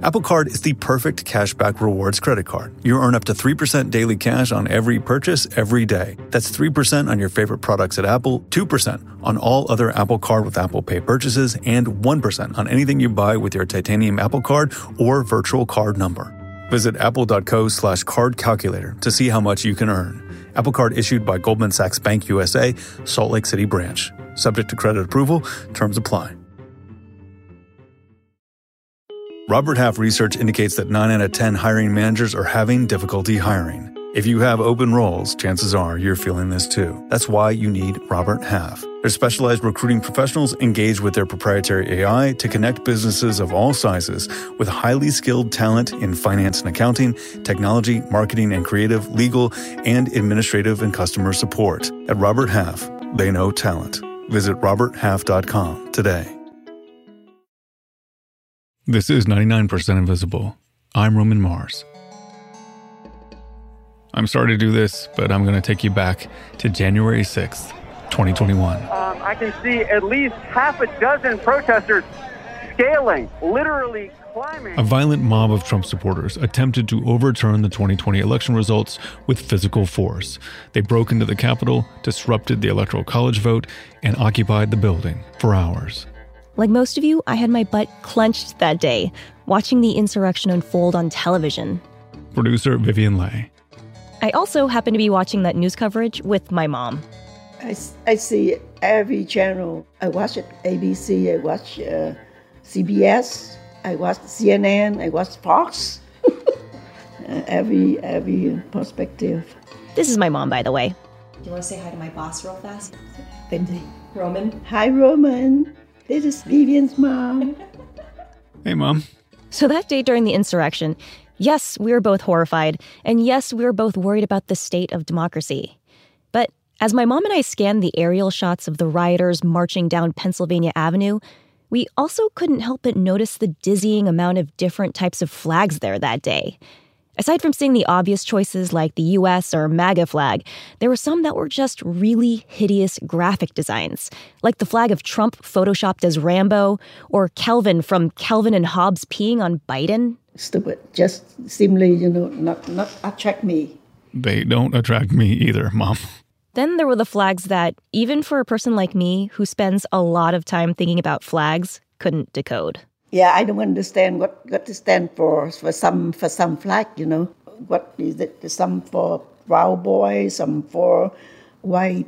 Apple Card is the perfect cashback rewards credit card. You earn up to 3% daily cash on every purchase every day. That's 3% on your favorite products at Apple, 2% on all other Apple Card with Apple Pay purchases, and 1% on anything you buy with your titanium Apple Card or virtual card number. Visit apple.co/card calculator to see how much you can earn. Apple Card issued by Goldman Sachs Bank USA, Salt Lake City branch. Subject to credit approval. Terms apply. Robert Half research indicates that 9 out of 10 hiring managers are having difficulty hiring. If you have open roles, chances are you're feeling this too. That's why you need Robert Half. Their specialized recruiting professionals engage with their proprietary AI to connect businesses of all sizes with highly skilled talent in finance and accounting, technology, marketing and creative, legal, and administrative and customer support. At Robert Half, they know talent. Visit roberthalf.com today. This is 99% Invisible. I'm Roman Mars. I'm sorry to do this, but I'm going to take you back to January 6th, 2021. I can see at least half a dozen protesters scaling, literally climbing. A violent mob of Trump supporters attempted to overturn the 2020 election results with physical force. They broke into the Capitol, disrupted the Electoral College vote, and occupied the building for hours. Like most of you, I had my butt clenched that day, watching the insurrection unfold on television. Producer Vivian Leigh. I also happened to be watching that news coverage with my mom. I see every channel. I watch it, ABC, I watch CBS, I watch CNN, I watch Fox. every perspective. This is my mom, by the way. Do you want to say hi to my boss real fast? Roman. Hi, Roman. This is Vivian's mom. Hey, Mom. So that day during the insurrection, yes, we were both horrified, and yes, we were both worried about the state of democracy. But as my mom and I scanned the aerial shots of the rioters marching down Pennsylvania Avenue, we also couldn't help but notice the dizzying amount of different types of flags there that day. Aside from seeing the obvious choices like the US or MAGA flag, there were some that were just really hideous graphic designs, like the flag of Trump photoshopped as Rambo, or Calvin from Calvin and Hobbes peeing on Biden. Stupid. Just simply, not attract me. They don't attract me either, Mom. Then there were the flags that, even for a person like me who spends a lot of time thinking about flags, couldn't decode. Yeah, I don't understand what to stand for some flag, What is it? Some for Proud Boy, some for white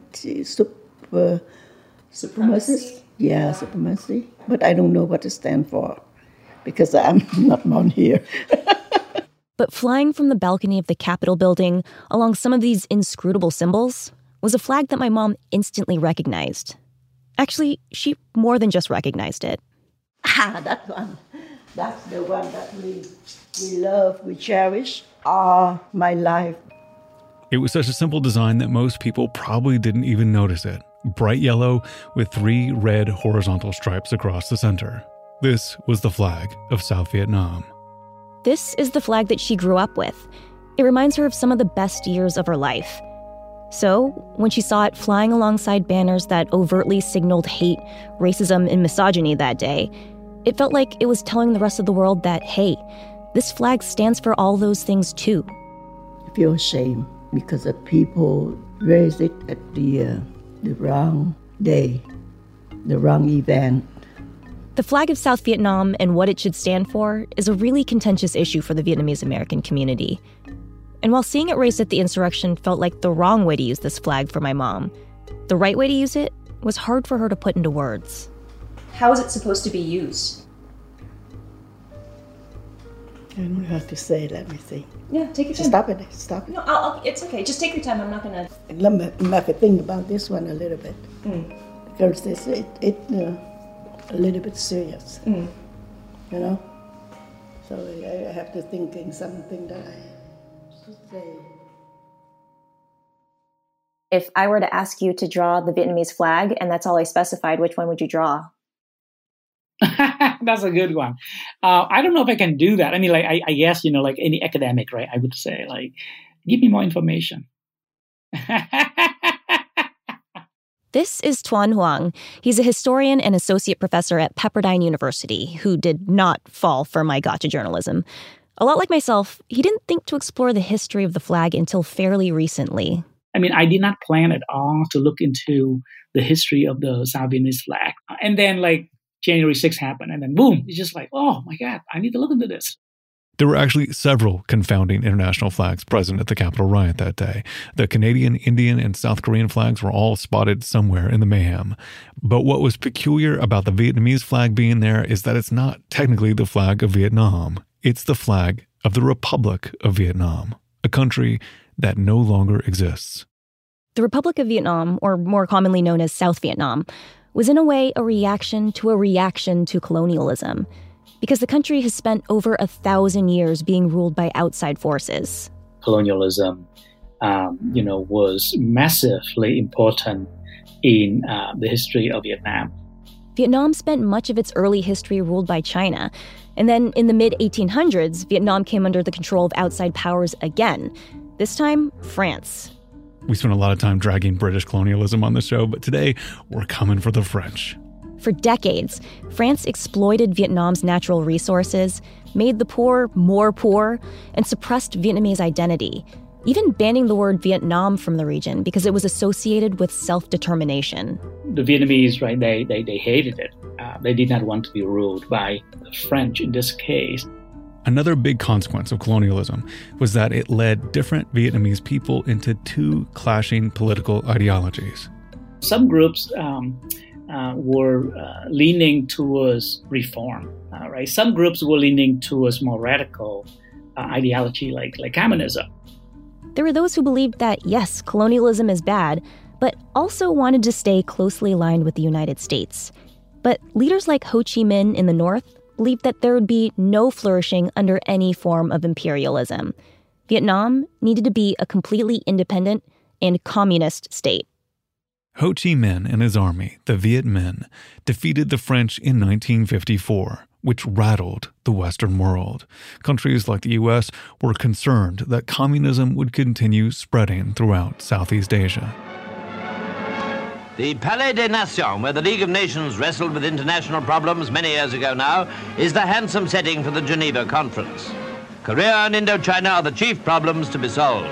supremacists. Yeah, supremacy. But I don't know what to stand for because I'm not born here. But flying from the balcony of the Capitol building along some of these inscrutable symbols was a flag that my mom instantly recognized. Actually, she more than just recognized it. That one. That's the one that we love, we cherish all my life. It was such a simple design that most people probably didn't even notice it. Bright yellow with 3 red horizontal stripes across the center. This was the flag of South Vietnam. This is the flag that she grew up with. It reminds her of some of the best years of her life. So, when she saw it flying alongside banners that overtly signaled hate, racism, and misogyny that day, it felt like it was telling the rest of the world that, hey, this flag stands for all those things too. I feel ashamed because the people raised it at the wrong day, the wrong event. The flag of South Vietnam and what it should stand for is a really contentious issue for the Vietnamese American community. And while seeing it raised at the insurrection felt like the wrong way to use this flag for my mom, the right way to use it was hard for her to put into words. How is it supposed to be used? I don't have to say, let me see. Yeah, take your time. Stop it. No, it's okay. Just take your time. I'm not going to... Let me think about this one a little bit. Because it's a little bit serious. So I have to think in something that I should say. If I were to ask you to draw the Vietnamese flag, and that's all I specified, which one would you draw? That's a good one. I don't know if I can do that. I mean, I guess, like any academic, right? I would say, give me more information. This is Tuan Huang. He's a historian and associate professor at Pepperdine University who did not fall for my gotcha journalism. A lot like myself, he didn't think to explore the history of the flag until fairly recently. I mean, I did not plan at all to look into the history of the South Vietnamese flag. And then January 6th happened, and then boom, it's just oh my God, I need to look into this. There were actually several confounding international flags present at the Capitol riot that day. The Canadian, Indian, and South Korean flags were all spotted somewhere in the mayhem. But what was peculiar about the Vietnamese flag being there is that it's not technically the flag of Vietnam. It's the flag of the Republic of Vietnam, a country that no longer exists. The Republic of Vietnam, or more commonly known as South Vietnam, was in a way a reaction to colonialism, because the country has spent over 1,000 years being ruled by outside forces. Colonialism, was massively important in the history of Vietnam. Vietnam spent much of its early history ruled by China. And then in the mid-1800s, Vietnam came under the control of outside powers again. This time, France. We spent a lot of time dragging British colonialism on the show, but today we're coming for the French. For decades, France exploited Vietnam's natural resources, made the poor more poor, and suppressed Vietnamese identity, even banning the word Vietnam from the region because it was associated with self-determination. The Vietnamese, right, they hated it. They did not want to be ruled by the French in this case. Another big consequence of colonialism was that it led different Vietnamese people into two clashing political ideologies. Some groups were leaning towards reform, right? Some groups were leaning towards more radical ideology like communism. There were those who believed that, yes, colonialism is bad, but also wanted to stay closely aligned with the United States. But leaders like Ho Chi Minh in the North believed that there would be no flourishing under any form of imperialism. Vietnam needed to be a completely independent and communist state. Ho Chi Minh and his army, the Viet Minh, defeated the French in 1954, which rattled the Western world. Countries like the U.S. were concerned that communism would continue spreading throughout Southeast Asia. The Palais des Nations, where the League of Nations wrestled with international problems many years ago now, is the handsome setting for the Geneva Conference. Korea and Indochina are the chief problems to be solved.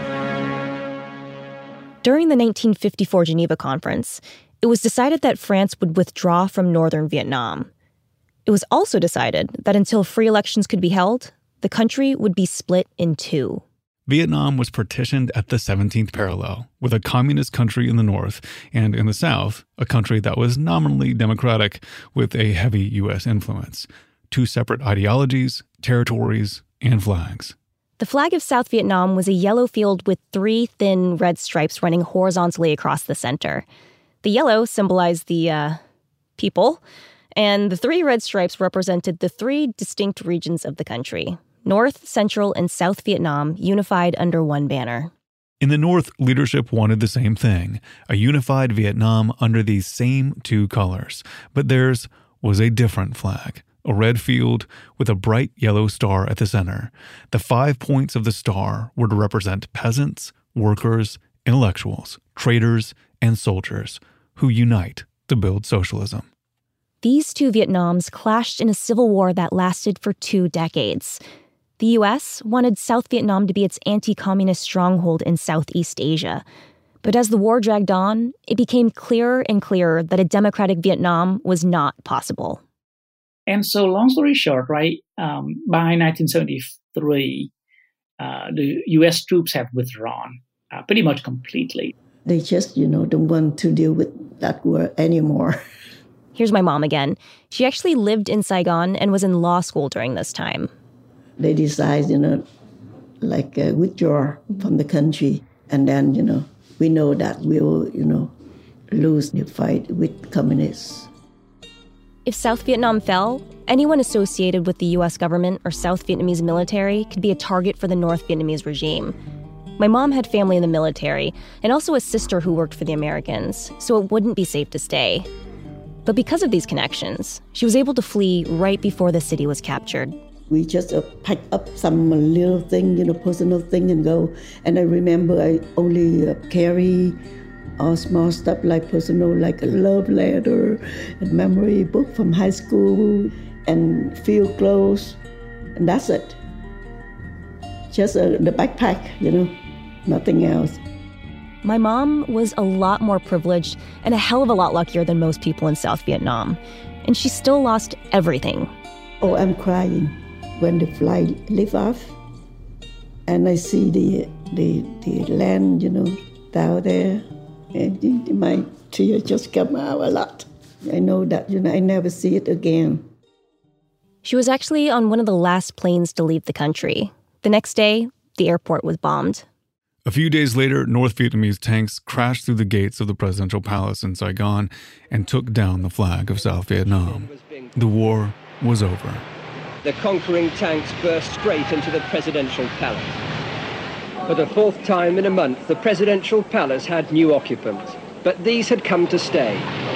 During the 1954 Geneva Conference, it was decided that France would withdraw from northern Vietnam. It was also decided that until free elections could be held, the country would be split in two. Vietnam was partitioned at the 17th parallel, with a communist country in the north, and in the south, a country that was nominally democratic with a heavy U.S. influence. Two separate ideologies, territories, and flags. The flag of South Vietnam was a yellow field with three thin red stripes running horizontally across the center. The yellow symbolized the, people, and the three red stripes represented the three distinct regions of the country. North, Central, and South Vietnam unified under one banner. In the North, leadership wanted the same thing, a unified Vietnam under these same two colors. But theirs was a different flag, a red field with a bright yellow star at the center. The 5 points of the star were to represent peasants, workers, intellectuals, traders, and soldiers who unite to build socialism. These two Vietnams clashed in a civil war that lasted for 2 decades. The U.S. wanted South Vietnam to be its anti-communist stronghold in Southeast Asia. But as the war dragged on, it became clearer and clearer that a democratic Vietnam was not possible. And so, long story short, right, by 1973, the U.S. troops have withdrawn pretty much completely. They just, don't want to deal with that war anymore. Here's my mom again. She actually lived in Saigon and was in law school during this time. They decide, withdraw from the country. And then, we know that we'll, lose the fight with communists. If South Vietnam fell, anyone associated with the U.S. government or South Vietnamese military could be a target for the North Vietnamese regime. My mom had family in the military and also a sister who worked for the Americans, so it wouldn't be safe to stay. But because of these connections, she was able to flee right before the city was captured. We just pack up some little thing, personal thing and go. And I remember I only carry all small stuff like personal, like a love letter, a memory book from high school, and field clothes, and that's it. Just the backpack, nothing else. My mom was a lot more privileged and a hell of a lot luckier than most people in South Vietnam, and she still lost everything. Oh, I'm crying when the flight lift off, and I see the land, down there, and my tears just come out a lot. I know that, I never see it again. She was actually on one of the last planes to leave the country. The next day, the airport was bombed. A few days later, North Vietnamese tanks crashed through the gates of the presidential palace in Saigon and took down the flag of South Vietnam. The war was over. The conquering tanks burst straight into the presidential palace. For the fourth time in a month, the presidential palace had new occupants, but these had come to stay.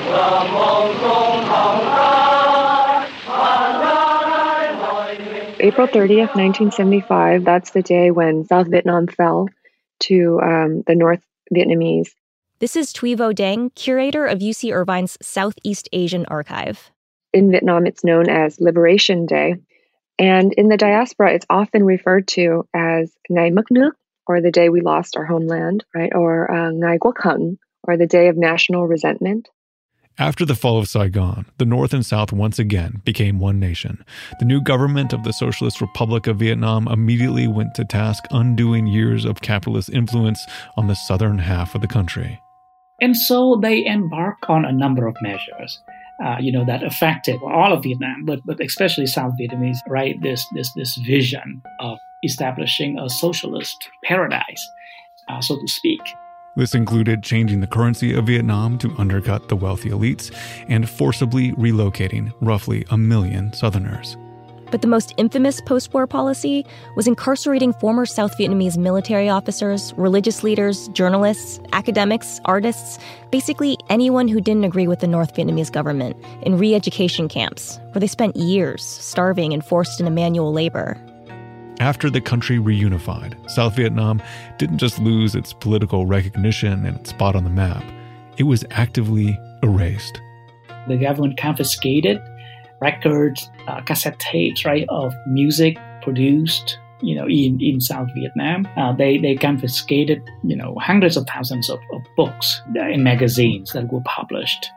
April 30th, 1975, that's the day when South Vietnam fell to the North Vietnamese. This is Thuy Vo Dang, curator of UC Irvine's Southeast Asian Archive. In Vietnam, it's known as Liberation Day. And in the diaspora, it's often referred to as Ngày Mất Nước, or the day we lost our homeland, right? Or Ngày Quốc Hận, or the day of national resentment. After the fall of Saigon, the North and South once again became one nation. The new government of the Socialist Republic of Vietnam immediately went to task undoing years of capitalist influence on the southern half of the country. And so they embarked on a number of measures, that affected all of Vietnam, but especially South Vietnamese, right? This vision of establishing a socialist paradise, so to speak. This included changing the currency of Vietnam to undercut the wealthy elites and forcibly relocating roughly 1 million Southerners. But the most infamous post-war policy was incarcerating former South Vietnamese military officers, religious leaders, journalists, academics, artists, basically anyone who didn't agree with the North Vietnamese government in re-education camps, where they spent years starving and forced into manual labor. After the country reunified, South Vietnam didn't just lose its political recognition and its spot on the map. It was actively erased. The government confiscated records, cassette tapes, right, of music produced, in South Vietnam. They confiscated, hundreds of thousands of books and magazines that were published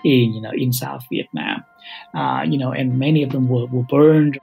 in South Vietnam. And many of them were burned.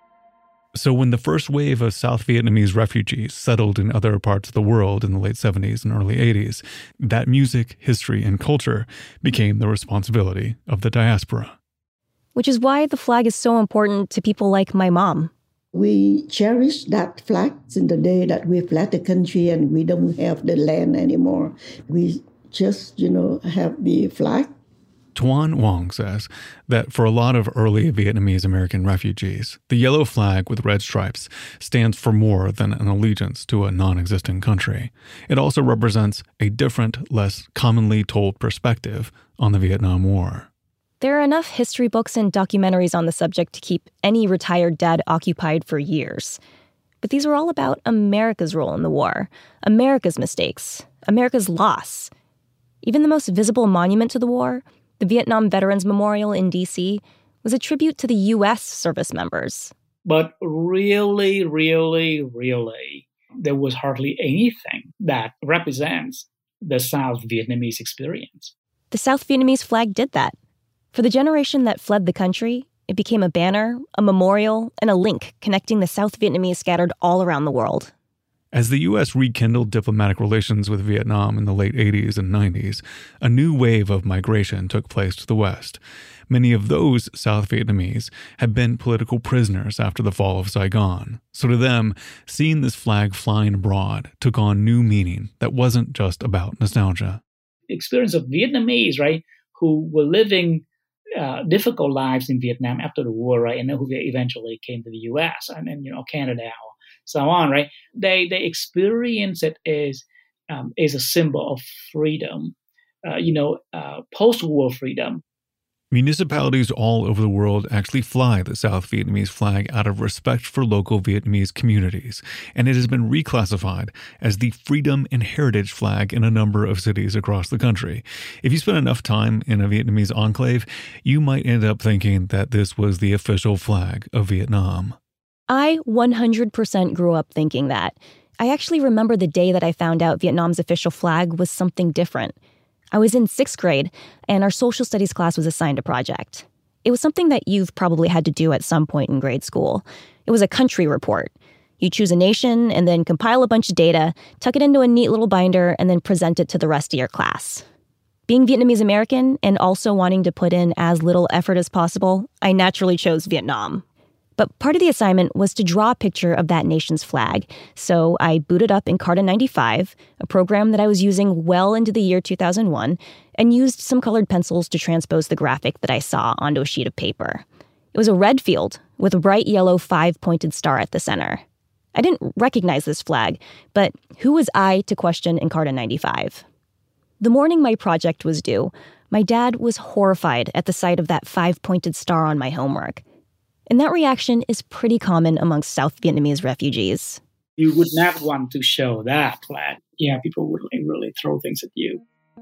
So when the first wave of South Vietnamese refugees settled in other parts of the world in the late 70s and early 80s, that music, history, and culture became the responsibility of the diaspora. Which is why the flag is so important to people like my mom. We cherish that flag since the day that we fled the country and we don't have the land anymore. We just, have the flag. Tuan Wong says that for a lot of early Vietnamese American refugees, the yellow flag with red stripes stands for more than an allegiance to a non-existent country. It also represents a different, less commonly told perspective on the Vietnam War. There are enough history books and documentaries on the subject to keep any retired dad occupied for years. But these were all about America's role in the war, America's mistakes, America's loss. Even the most visible monument to the war, the Vietnam Veterans Memorial in D.C., was a tribute to the U.S. service members. But really, there was hardly anything that represents the South Vietnamese experience. The South Vietnamese flag did that. For the generation that fled the country, it became a banner, a memorial, and a link connecting the South Vietnamese scattered all around the world. As the U.S. rekindled diplomatic relations with Vietnam in the late 80s and 90s, a new wave of migration took place to the West. Many of those South Vietnamese had been political prisoners after the fall of Saigon. So to them, seeing this flag flying abroad took on new meaning that wasn't just about nostalgia. The experience of Vietnamese, right, who were living difficult lives in Vietnam after the war, right, and who eventually came to the U.S. and Canada, or so on, right? They experience it as a symbol of freedom, post-war freedom. Municipalities all over the world actually fly the South Vietnamese flag out of respect for local Vietnamese communities, and it has been reclassified as the Freedom and Heritage flag in a number of cities across the country. If you spend enough time in a Vietnamese enclave, you might end up thinking that this was the official flag of Vietnam. I 100% grew up thinking that. I actually remember the day that I found out Vietnam's official flag was something different. I was in 6th grade, and our social studies class was assigned a project. It was something that you've probably had to do at some point in grade school. It was a country report. You choose a nation and then compile a bunch of data, tuck it into a neat little binder, and then present it to the rest of your class. Being Vietnamese American and also wanting to put in as little effort as possible, I naturally chose Vietnam. But part of the assignment was to draw a picture of that nation's flag, so I booted up Encarta 95, a program that I was using well into the year 2001, and used some colored pencils to transpose the graphic that I saw onto a sheet of paper. It was a red field with a bright yellow 5-pointed star at the center. I didn't recognize this flag, but who was I to question Encarta 95? The morning my project was due, my dad was horrified at the sight of that 5-pointed star on my homework. And that reaction is pretty common amongst South Vietnamese refugees. You would not want to show that flag. Yeah, people would really throw things at you.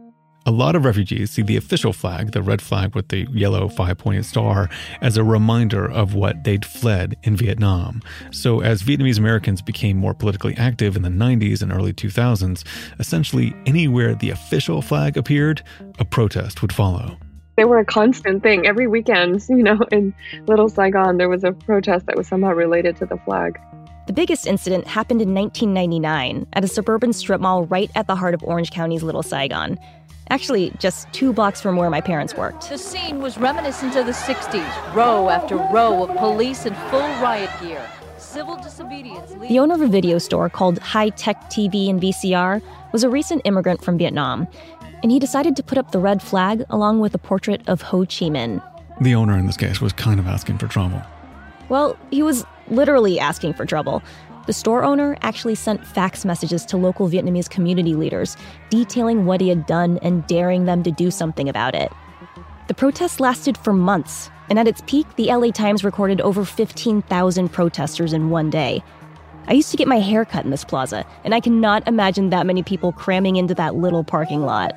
A lot of refugees see the official flag, the red flag with the yellow 5-pointed star, as a reminder of what they'd fled in Vietnam. So as Vietnamese Americans became more politically active in the 90s and early 2000s, essentially anywhere the official flag appeared, a protest would follow. They were a constant thing. Every weekend, in Little Saigon, there was a protest that was somehow related to the flag. The biggest incident happened in 1999 at a suburban strip mall right at the heart of Orange County's Little Saigon. Actually, just 2 blocks from where my parents worked. The scene was reminiscent of the 60s. Row after row of police in full riot gear. Civil disobedience. The owner of a video store called High Tech TV and VCR was a recent immigrant from Vietnam, and he decided to put up the red flag along with a portrait of Ho Chi Minh. The owner in this case was kind of asking for trouble. Well, he was literally asking for trouble. The store owner actually sent fax messages to local Vietnamese community leaders, detailing what he had done and daring them to do something about it. The protest lasted for months, and at its peak, the LA Times recorded over 15,000 protesters in one day. I used to get my hair cut in this plaza, and I cannot imagine that many people cramming into that little parking lot.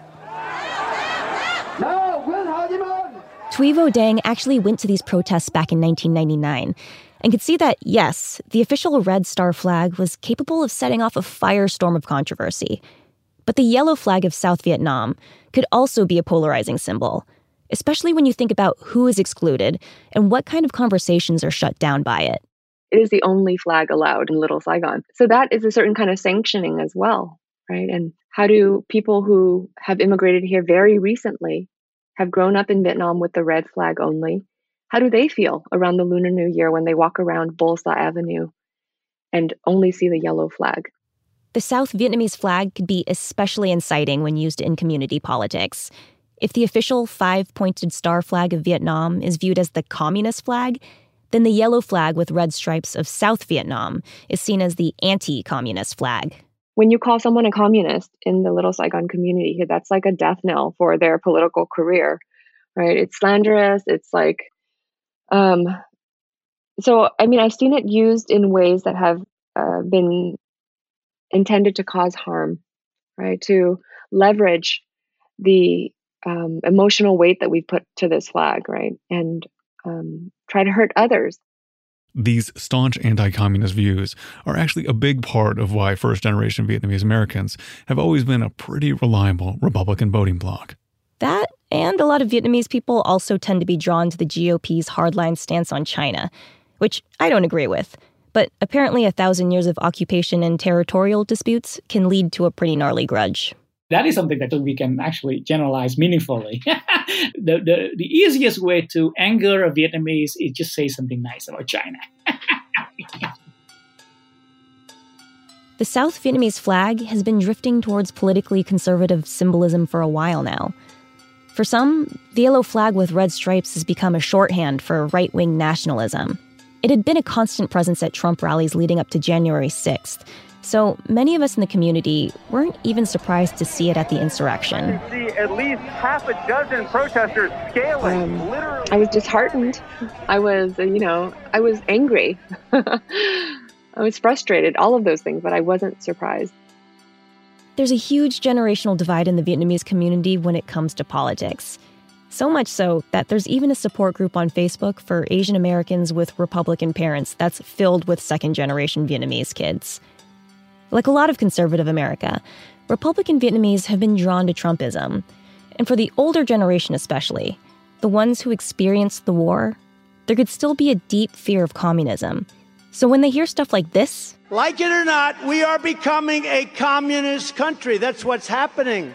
Thuy Vo Dang actually went to these protests back in 1999 and could see that, yes, the official red star flag was capable of setting off a firestorm of controversy. But the yellow flag of South Vietnam could also be a polarizing symbol, especially when you think about who is excluded and what kind of conversations are shut down by it. It is the only flag allowed in Little Saigon. So that is a certain kind of sanctioning as well, right? And how do people who have immigrated here very recently, have grown up in Vietnam with the red flag only, how do they feel around the Lunar New Year when they walk around Bol Sa Avenue and only see the yellow flag? The South Vietnamese flag could be especially inciting when used in community politics. If the official 5-pointed star flag of Vietnam is viewed as the communist flag, then the yellow flag with red stripes of South Vietnam is seen as the anti-communist flag. When you call someone a communist in the Little Saigon community here, that's like a death knell for their political career, right? It's slanderous. It's like, so, I've seen it used in ways that have been intended to cause harm, right? To leverage the emotional weight that we put to this flag, right? And try to hurt others. These staunch anti-communist views are actually a big part of why first-generation Vietnamese Americans have always been a pretty reliable Republican voting bloc. That, and a lot of Vietnamese people also tend to be drawn to the GOP's hardline stance on China, which I don't agree with. But apparently 1,000 years of occupation and territorial disputes can lead to a pretty gnarly grudge. That is something that we can actually generalize meaningfully. The easiest way to anger a Vietnamese is just say something nice about China. The South Vietnamese flag has been drifting towards politically conservative symbolism for a while now. For some, the yellow flag with red stripes has become a shorthand for right-wing nationalism. It had been a constant presence at Trump rallies leading up to January 6th, So many of us in the community weren't even surprised to see it at the insurrection. You see at least half a dozen protesters scaling, literally. I was disheartened. I was angry. I was frustrated, all of those things, but I wasn't surprised. There's a huge generational divide in the Vietnamese community when it comes to politics. So much so that there's even a support group on Facebook for Asian Americans with Republican parents that's filled with second-generation Vietnamese kids. Like a lot of conservative America, Republican Vietnamese have been drawn to Trumpism. And for the older generation especially, the ones who experienced the war, there could still be a deep fear of communism. So when they hear stuff like this... Like it or not, we are becoming a communist country. That's what's happening.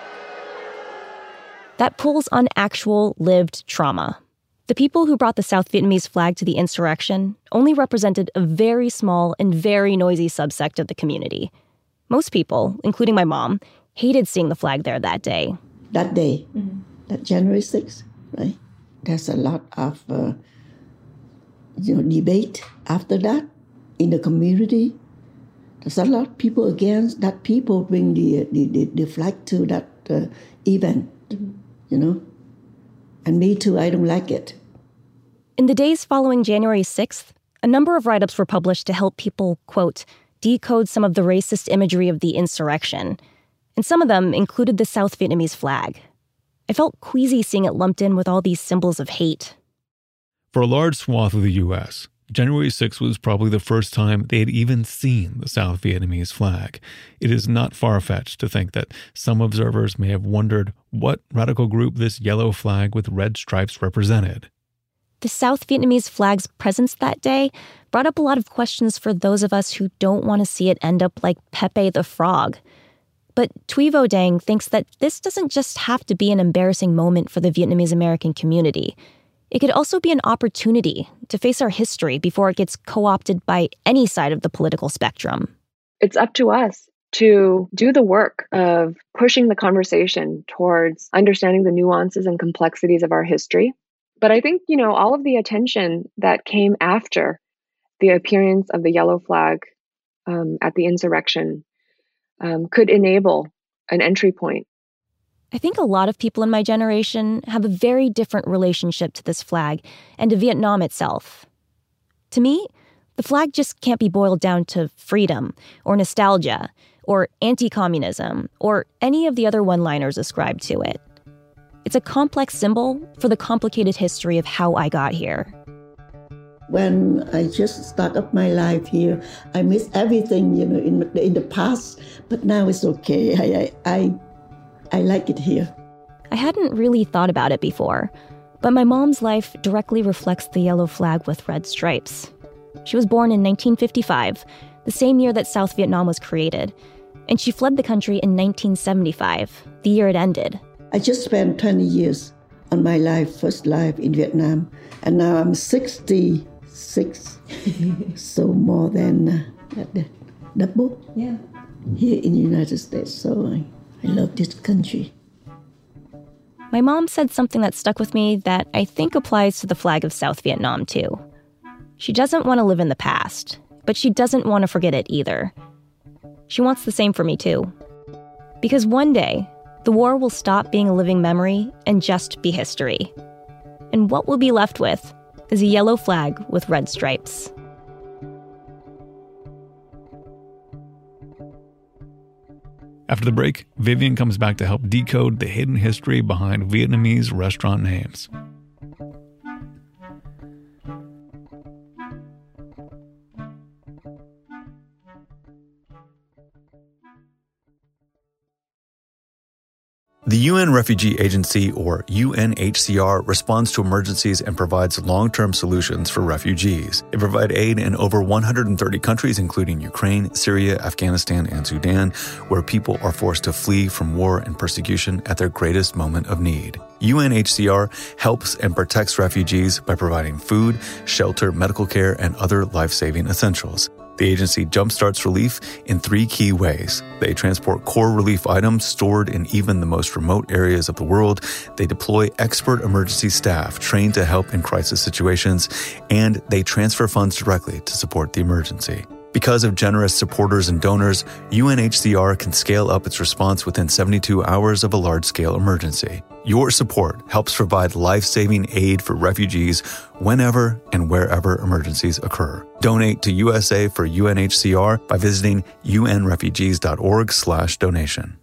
That pulls on actual lived trauma. The people who brought the South Vietnamese flag to the insurrection only represented a very small and very noisy subsect of the community. Most people, including my mom, hated seeing the flag there that day. That day, that January 6th, right? There's a lot of debate after that in the community. There's a lot of people against that. People bring the flag to that event. And me too, I don't like it. In the days following January 6th, a number of write-ups were published to help people, quote, decode some of the racist imagery of the insurrection. And some of them included the South Vietnamese flag. I felt queasy seeing it lumped in with all these symbols of hate. For a large swath of the U.S., January 6th was probably the first time they had even seen the South Vietnamese flag. It is not far-fetched to think that some observers may have wondered what radical group this yellow flag with red stripes represented. The South Vietnamese flag's presence that day brought up a lot of questions for those of us who don't want to see it end up like Pepe the Frog. But Thuy Vo Dang thinks that this doesn't just have to be an embarrassing moment for the Vietnamese American community. It could also be an opportunity to face our history before it gets co-opted by any side of the political spectrum. It's up to us to do the work of pushing the conversation towards understanding the nuances and complexities of our history. But I think, all of the attention that came after the appearance of the yellow flag at the insurrection could enable an entry point. I think a lot of people in my generation have a very different relationship to this flag and to Vietnam itself. To me, the flag just can't be boiled down to freedom or nostalgia or anti-communism or any of the other one-liners ascribed to it. It's a complex symbol for the complicated history of how I got here. When I just start up my life here, I miss everything, in the past, but now it's okay. I like it here. I hadn't really thought about it before, but my mom's life directly reflects the yellow flag with red stripes. She was born in 1955, the same year that South Vietnam was created, and she fled the country in 1975, the year it ended. I just spent 20 years on my first life in Vietnam, and now I'm 66, so more than double here in the United States, so I love this country. My mom said something that stuck with me that I think applies to the flag of South Vietnam, too. She doesn't want to live in the past, but she doesn't want to forget it either. She wants the same for me, too. Because one day, the war will stop being a living memory and just be history. And what we'll be left with is a yellow flag with red stripes. After the break, Vivian comes back to help decode the hidden history behind Vietnamese restaurant names. The UN Refugee Agency, or UNHCR, responds to emergencies and provides long-term solutions for refugees. They provide aid in over 130 countries, including Ukraine, Syria, Afghanistan, and Sudan, where people are forced to flee from war and persecution at their greatest moment of need. UNHCR helps and protects refugees by providing food, shelter, medical care, and other life-saving essentials. The agency jumpstarts relief in 3 key ways. They transport core relief items stored in even the most remote areas of the world. They deploy expert emergency staff trained to help in crisis situations. And they transfer funds directly to support the emergency. Because of generous supporters and donors, UNHCR can scale up its response within 72 hours of a large-scale emergency. Your support helps provide life-saving aid for refugees whenever and wherever emergencies occur. Donate to USA for UNHCR by visiting unrefugees.org/donation.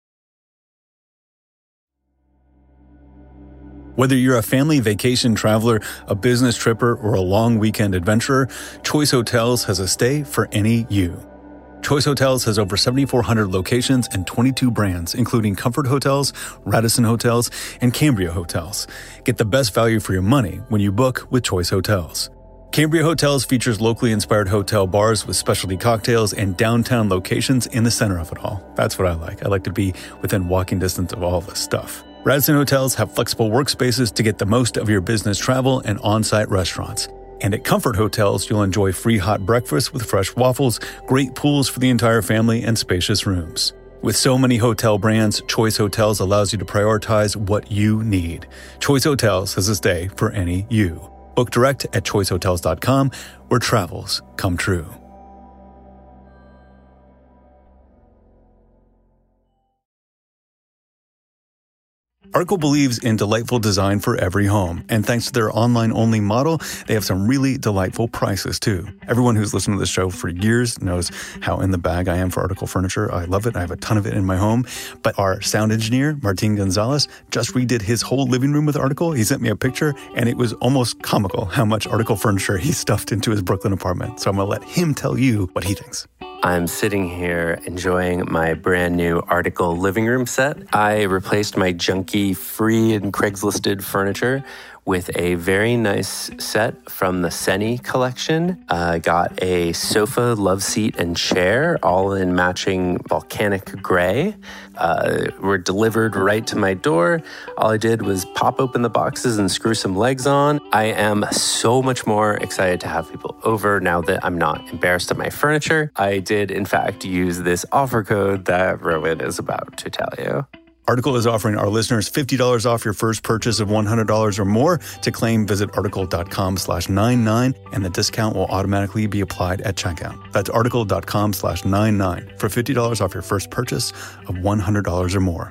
Whether you're a family vacation traveler, a business tripper, or a long weekend adventurer, Choice Hotels has a stay for any you. Choice Hotels has over 7,400 locations and 22 brands, including Comfort Hotels, Radisson Hotels, and Cambria Hotels. Get the best value for your money when you book with Choice Hotels. Cambria Hotels features locally inspired hotel bars with specialty cocktails and downtown locations in the center of it all. That's what I like. I like to be within walking distance of all this stuff. Radisson Hotels have flexible workspaces to get the most of your business travel and on-site restaurants. And at Comfort Hotels, you'll enjoy free hot breakfast with fresh waffles, great pools for the entire family, and spacious rooms. With so many hotel brands, Choice Hotels allows you to prioritize what you need. Choice Hotels has a stay for any you. Book direct at choicehotels.com, where travels come true. Article believes in delightful design for every home, and thanks to their online-only model, they have some really delightful prices, too. Everyone who's listened to the show for years knows how in the bag I am for Article furniture. I love it. I have a ton of it in my home. But our sound engineer, Martin Gonzalez, just redid his whole living room with Article. He sent me a picture, and it was almost comical how much Article furniture he stuffed into his Brooklyn apartment. So I'm going to let him tell you what he thinks. I'm sitting here enjoying my brand new Article living room set. I replaced my junky free and Craigslisted furniture with a very nice set from the Seni collection. Got a sofa, love seat, and chair, all in matching volcanic gray. Were delivered right to my door. All I did was pop open the boxes and screw some legs on. I am so much more excited to have people over now that I'm not embarrassed of my furniture. I did, in fact, use this offer code that Rowan is about to tell you. Article is offering our listeners $50 off your first purchase of $100 or more. To claim, visit article.com/99, and the discount will automatically be applied at checkout. That's article.com/99 for $50 off your first purchase of $100 or more.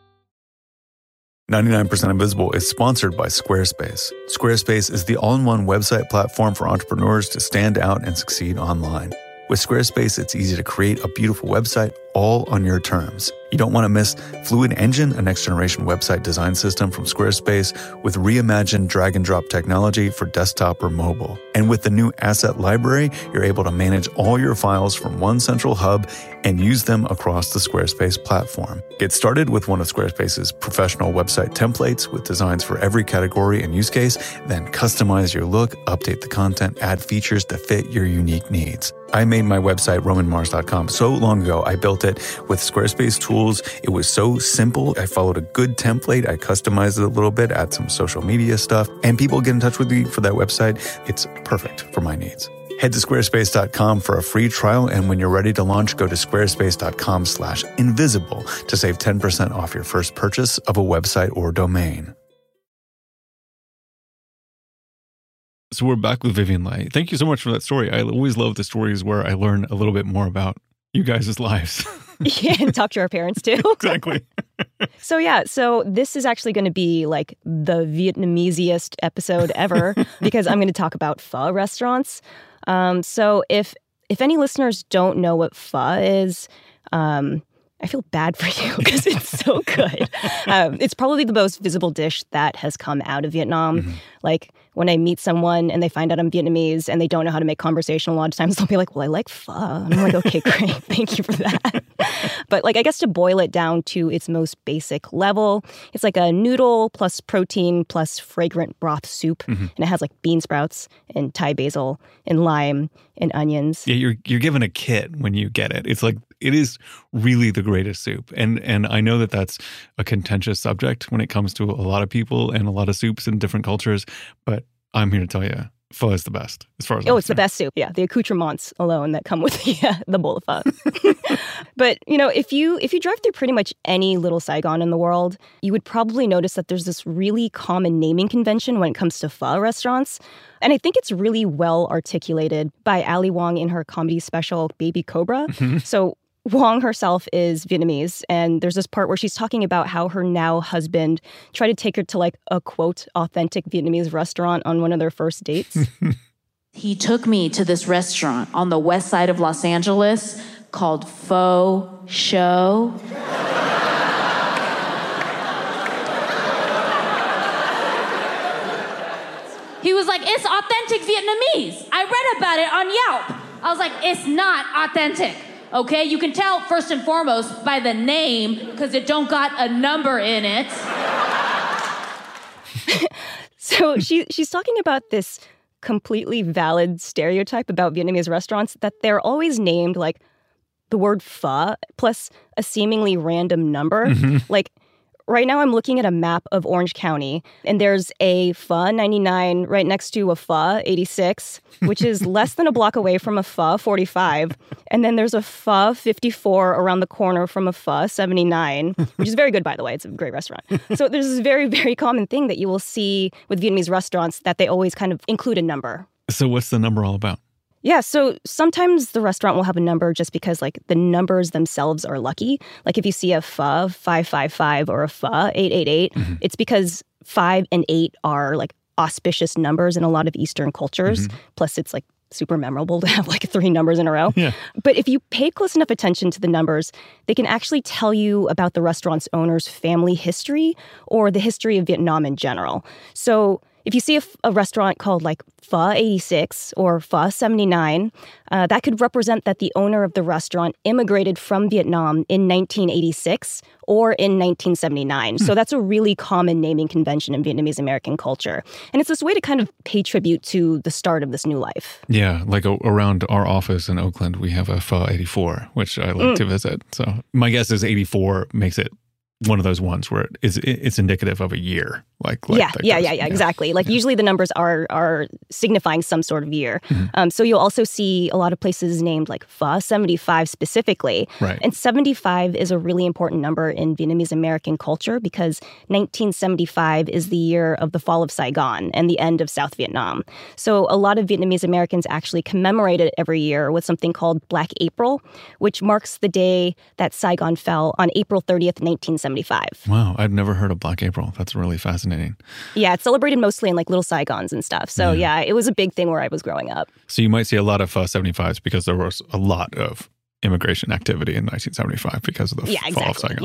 99% Invisible is sponsored by Squarespace. Squarespace is the all-in-one website platform for entrepreneurs to stand out and succeed online. With Squarespace, it's easy to create a beautiful website all on your terms. You don't want to miss Fluid Engine, a next-generation website design system from Squarespace with reimagined drag-and-drop technology for desktop or mobile. And with the new Asset Library, you're able to manage all your files from one central hub and use them across the Squarespace platform. Get started with one of Squarespace's professional website templates with designs for every category and use case, then customize your look, update the content, add features to fit your unique needs. I made my website, RomanMars.com, so long ago. I built it with Squarespace tools. It was so simple. I followed a good template. I customized it a little bit, add some social media stuff, and people get in touch with me for that website. It's perfect for my needs. Head to squarespace.com for a free trial, and when you're ready to launch, go to squarespace.com/invisible to save 10% off your first purchase of a website or domain. So we're back with Vivian Leigh. Thank you so much for that story. I always love the stories where I learn a little bit more about you guys' lives. Yeah, and talk to our parents too. Exactly. So this is actually going to be like the Vietnamesiest episode ever because I'm going to talk about pho restaurants. So if any listeners don't know what pho is, I feel bad for you because it's so good. It's probably the most visible dish that has come out of Vietnam. Mm-hmm. Like when I meet someone and they find out I'm Vietnamese and they don't know how to make conversation, a lot of times they'll be like, well, I like pho. And I'm like, okay, great. Thank you for that. But like, I guess to boil it down to its most basic level, it's like a noodle plus protein plus fragrant broth soup. Mm-hmm. And it has like bean sprouts and Thai basil and lime and onions. Yeah, you're given a kit when you get it. It's like, it is really the greatest soup. And I know that that's a contentious subject when it comes to a lot of people and a lot of soups in different cultures. But I'm here to tell you, Pho is the best, as far as it's the best soup. Yeah, the accoutrements alone that come with the bowl of pho. But, if you drive through pretty much any little Saigon in the world, you would probably notice that there's this really common naming convention when it comes to pho restaurants. And I think it's really well articulated by Ali Wong in her comedy special, Baby Cobra. So Wong herself is Vietnamese, and there's this part where she's talking about how her now husband tried to take her to like a, quote, authentic Vietnamese restaurant on one of their first dates. He took me to this restaurant on the west side of Los Angeles called Pho Show. He was like, it's authentic Vietnamese. I read about it on Yelp. I was like, it's not authentic. Okay, you can tell first and foremost by the name because it don't got a number in it. So she's talking about this completely valid stereotype about Vietnamese restaurants that they're always named like the word pho plus a seemingly random number. Like right now I'm looking at a map of Orange County and there's a pho 99 right next to a pho 86, which is less than a block away from a pho 45. And then there's a pho 54 around the corner from a pho 79, which is very good, by the way. It's a great restaurant. So there's this very, very common thing that you will see with Vietnamese restaurants that they always kind of include a number. So what's the number all about? Yeah, so sometimes the restaurant will have a number just because like the numbers themselves are lucky. Like if you see a pho 555 or a pho 888, it's because 5 and 8 are like auspicious numbers in a lot of Eastern cultures. Plus it's like super memorable to have like 3 numbers in a row. Yeah. But if you pay close enough attention to the numbers, they can actually tell you about the restaurant's owner's family history or the history of Vietnam in general. So if you see a restaurant called like Pho 86 or Pho 79, that could represent that the owner of the restaurant immigrated from Vietnam in 1986 or in 1979. So that's a really common naming convention in Vietnamese American culture. And it's this way to kind of pay tribute to the start of this new life. Yeah, like around our office in Oakland, we have a Pho 84, which I like to visit. So my guess is 84 makes it one of those ones where it's indicative of a year. Yeah, exactly. Like usually the numbers are signifying some sort of year. So you'll also see a lot of places named like Pho 75 specifically. Right. And 75 is a really important number in Vietnamese American culture because 1975 is the year of the fall of Saigon and the end of South Vietnam. So a lot of Vietnamese Americans actually commemorate it every year with something called Black April, which marks the day that Saigon fell on April 30th, 1975. Wow, I've never heard of Black April. That's really fascinating. Yeah, it's celebrated mostly in like little Saigons and stuff. So yeah, it was a big thing where I was growing up. So you might see a lot of 75s because there was a lot of immigration activity in 1975 because of the fall of Saigon.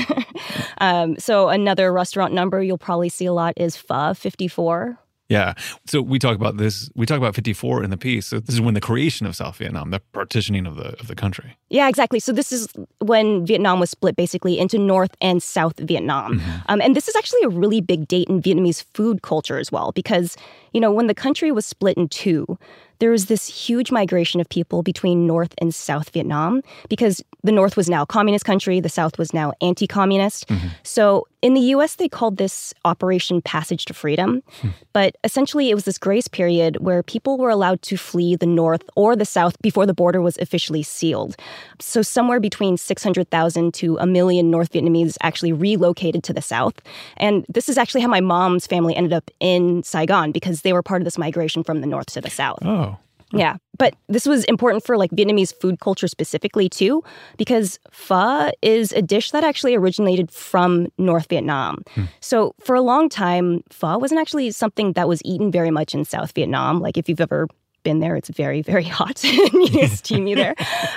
Yeah. So another restaurant number you'll probably see a lot is Pho 54. Yeah. So we talk about this. We talk about 54 in the piece. So this is when the creation of South Vietnam, the partitioning of the country. Yeah, exactly. So this is when Vietnam was split basically into North and South Vietnam. And this is actually a really big date in Vietnamese food culture as well, because, when the country was split in two, there was this huge migration of people between North and South Vietnam because the North was now a communist country, the South was now anti-communist. So in the U.S., they called this Operation Passage to Freedom. But essentially, it was this grace period where people were allowed to flee the North or the South before the border was officially sealed. So somewhere between 600,000 to 1 million North Vietnamese actually relocated to the South. And this is actually how my mom's family ended up in Saigon because they were part of this migration from the North to the South. Oh. Yeah, but this was important for like Vietnamese food culture specifically too, because pho is a dish that actually originated from North Vietnam. So for a long time, pho wasn't actually something that was eaten very much in South Vietnam. Like if you've ever been there, it's very, very hot and it's steamy there.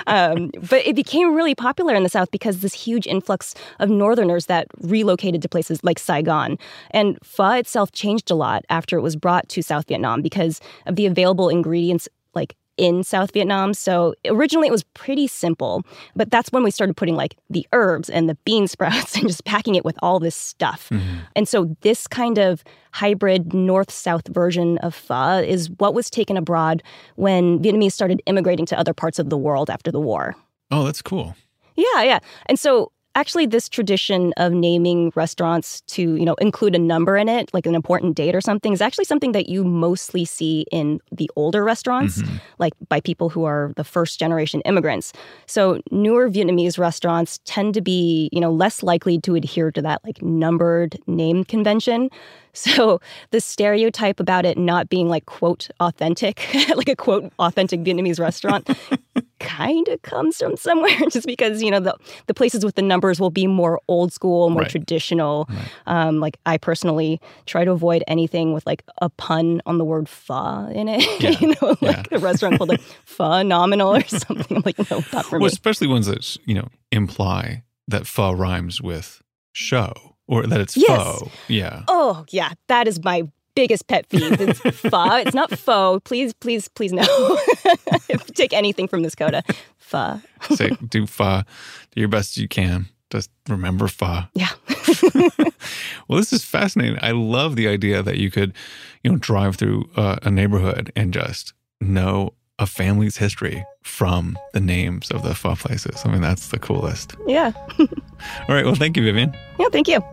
But it became really popular in the South because this huge influx of Northerners that relocated to places like Saigon. And pho itself changed a lot after it was brought to South Vietnam because of the available ingredients like in South Vietnam. So originally it was pretty simple, but that's when we started putting like the herbs and the bean sprouts and just packing it with all this stuff. And so this kind of hybrid north-south version of pho is what was taken abroad when Vietnamese started immigrating to other parts of the world after the war. Oh, that's cool. Yeah. And so Actually, this tradition of naming restaurants to, include a number in it, like an important date or something, is actually something that you mostly see in the older restaurants, like by people who are the first-generation immigrants. So newer Vietnamese restaurants tend to be, less likely to adhere to that, like, numbered name convention. So the stereotype about it not being, like, quote, authentic, like a, quote, authentic Vietnamese restaurant kind of comes from somewhere, just because, the places with the numbers will be more old school, more traditional. Like, I personally try to avoid anything with, like, a pun on the word pho in it. A restaurant called, like, Phenomenal or something. I'm like, no, not for me. Especially ones that, imply that pho rhymes with show. Or that it's pho. Yeah. Oh, yeah. That is my biggest pet peeve. It's pho. It's not pho. Please no. Take anything from this coda. Pho. Say, do pho. Do your best you can. Just remember pho. Yeah. Well, this is fascinating. I love the idea that you could, drive through a neighborhood and just know a family's history from the names of the pho places. I mean, that's the coolest. Yeah. All right. Well, thank you, Vivian. Yeah, thank you.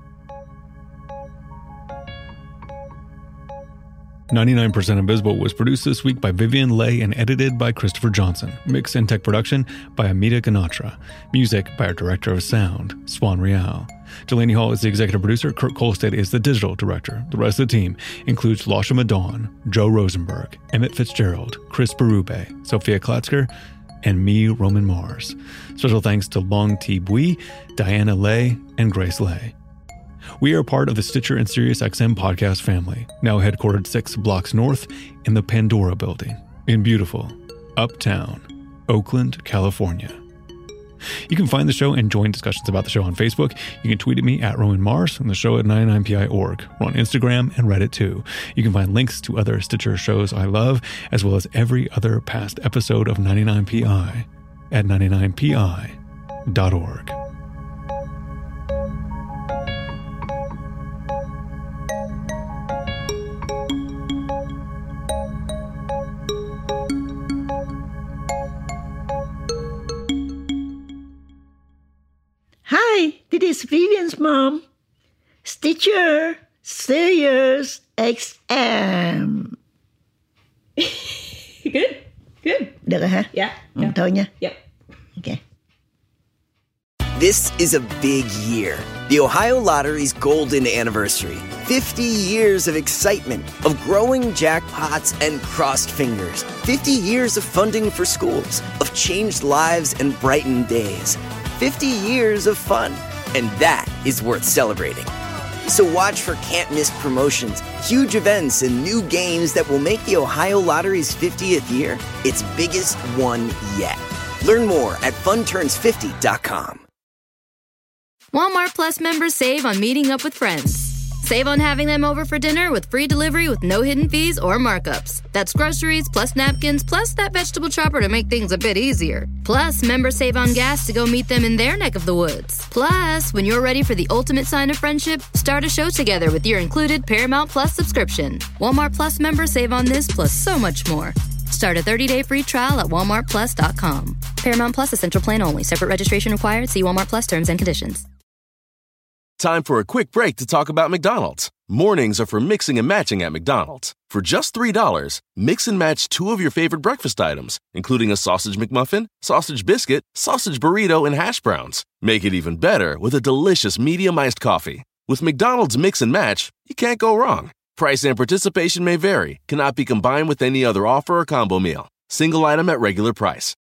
99% Invisible was produced this week by Vivian Leigh and edited by Christopher Johnson. Mix and tech production by Amita Ganatra. Music by our director of sound, Swan Rial. Delaney Hall is the executive producer. Kurt Kolstad is the digital director. The rest of the team includes Lasha Madon, Joe Rosenberg, Emmett Fitzgerald, Chris Berube, Sophia Klatzker, and me, Roman Mars. Special thanks to Long T. Bui, Diana Lay, and Grace Lay. We are part of the Stitcher and SiriusXM podcast family, now headquartered 6 blocks north in the Pandora Building in beautiful Uptown, Oakland, California. You can find the show and join discussions about the show on Facebook. You can tweet at me at Roman Mars and the show at 99pi.org. We're on Instagram and Reddit too. You can find links to other Stitcher shows I love, as well as every other past episode of 99pi at 99pi.org. Hi, this is Vivian's mom. Stitcher, Sirius XM. Good. Được rồi hả? Yeah. Thôi nha. Yep. Okay. This is a big year. The Ohio Lottery's golden anniversary. 50 years of excitement, of growing jackpots and crossed fingers. 50 years of funding for schools, of changed lives and brightened days. 50 years of fun, and that is worth celebrating. So watch for can't-miss promotions, huge events, and new games that will make the Ohio Lottery's 50th year its biggest one yet. Learn more at funturns50.com. Walmart Plus members save on meeting up with friends. Save on having them over for dinner with free delivery with no hidden fees or markups. That's groceries, plus napkins, plus that vegetable chopper to make things a bit easier. Plus, members save on gas to go meet them in their neck of the woods. Plus, when you're ready for the ultimate sign of friendship, start a show together with your included Paramount Plus subscription. Walmart Plus members save on this plus so much more. Start a 30-day free trial at walmartplus.com. Paramount Plus Essential Plan only. Separate registration required. See Walmart Plus terms and conditions. Time for a quick break to talk about McDonald's. Mornings are for mixing and matching at McDonald's. For just $3, mix and match 2 of your favorite breakfast items, including a sausage McMuffin, sausage biscuit, sausage burrito, and hash browns. Make it even better with a delicious medium-iced coffee. With McDonald's Mix and Match, you can't go wrong. Price and participation may vary, cannot be combined with any other offer or combo meal. Single item at regular price.